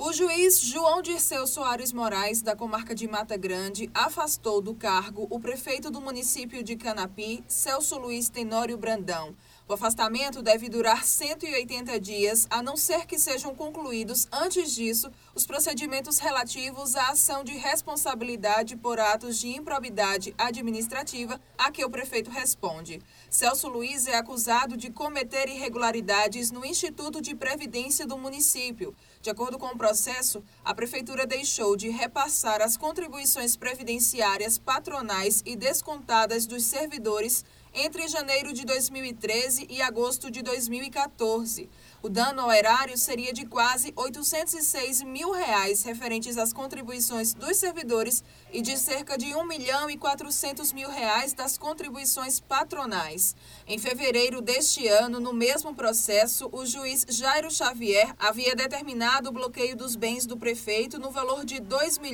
O juiz João Dirceu Soares Moraes, da comarca de Mata Grande, afastou do cargo o prefeito do município de Canapi, Celso Luiz Tenório Brandão. O afastamento deve durar 180 dias, a não ser que sejam concluídos, antes disso, os procedimentos relativos à ação de responsabilidade por atos de improbidade administrativa a que o prefeito responde. Celso Luiz é acusado de cometer irregularidades no Instituto de Previdência do município. De acordo com o processo, a prefeitura deixou de repassar as contribuições previdenciárias patronais e descontadas dos servidores entre janeiro de 2013 e agosto de 2014. O dano ao erário seria de quase R$ 806 mil referentes às contribuições dos servidores e de cerca de R$ 1.400.000 das contribuições patronais. Em fevereiro deste ano, no mesmo processo, o juiz Jairo Xavier havia determinado o bloqueio dos bens do prefeito no valor de R$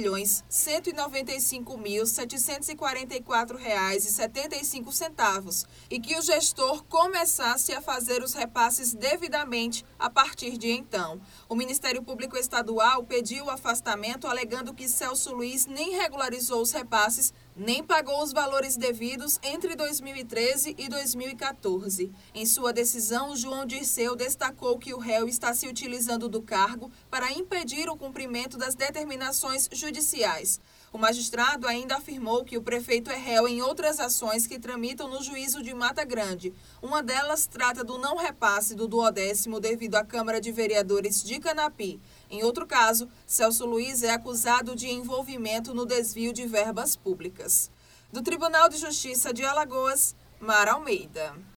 2.195.744,75 e que o gestor começasse a fazer os repasses devidamente a partir de então. O Ministério Público Estadual pediu o afastamento alegando que Celso Luiz nem regularizou os repasses, nem pagou os valores devidos entre 2013 e 2014. Em sua decisão, João Dirceu destacou que o réu está se utilizando do cargo para impedir o cumprimento das determinações judiciais. O magistrado ainda afirmou que o prefeito é réu em outras ações que tramitam no juízo de Mata Grande. Uma delas trata do não repasse do 10º devido à Câmara de Vereadores de Canapi. Em outro caso, Celso Luiz é acusado de envolvimento no desvio de verbas públicas. Do Tribunal de Justiça de Alagoas, Mara Almeida.